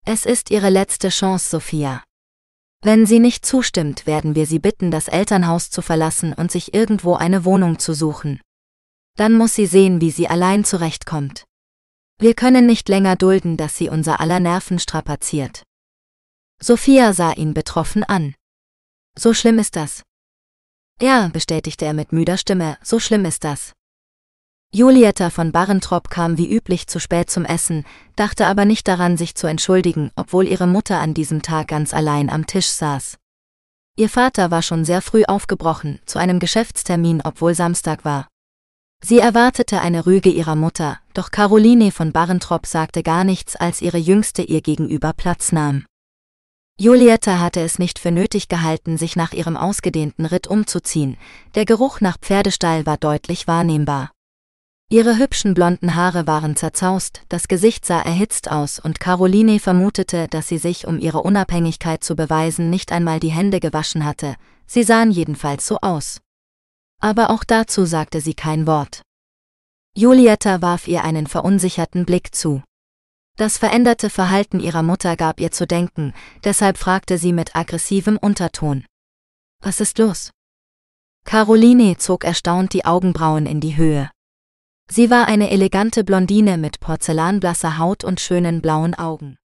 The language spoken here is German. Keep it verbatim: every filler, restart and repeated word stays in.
Es ist Ihre letzte Chance, Sophia. Wenn sie nicht zustimmt, werden wir sie bitten, das Elternhaus zu verlassen und sich irgendwo eine Wohnung zu suchen. Dann muss sie sehen, wie sie allein zurechtkommt. Wir können nicht länger dulden, dass sie unser aller Nerven strapaziert. Sophia sah ihn betroffen an. So schlimm ist das? Ja, bestätigte er mit müder Stimme, so schlimm ist das. Julieta von Barrentrop kam wie üblich zu spät zum Essen, dachte aber nicht daran, sich zu entschuldigen, obwohl ihre Mutter an diesem Tag ganz allein am Tisch saß. Ihr Vater war schon sehr früh aufgebrochen, zu einem Geschäftstermin, obwohl Samstag war. Sie erwartete eine Rüge ihrer Mutter, doch Caroline von Barrentrop sagte gar nichts, als ihre Jüngste ihr gegenüber Platz nahm. Julieta hatte es nicht für nötig gehalten, sich nach ihrem ausgedehnten Ritt umzuziehen, der Geruch nach Pferdestall war deutlich wahrnehmbar. Ihre hübschen blonden Haare waren zerzaust, das Gesicht sah erhitzt aus und Caroline vermutete, dass sie sich, um ihre Unabhängigkeit zu beweisen, nicht einmal die Hände gewaschen hatte, sie sahen jedenfalls so aus. Aber auch dazu sagte sie kein Wort. Julieta warf ihr einen verunsicherten Blick zu. Das veränderte Verhalten ihrer Mutter gab ihr zu denken, deshalb fragte sie mit aggressivem Unterton. Was ist los? Caroline zog erstaunt die Augenbrauen in die Höhe. Sie war eine elegante Blondine mit porzellanblasser Haut und schönen blauen Augen.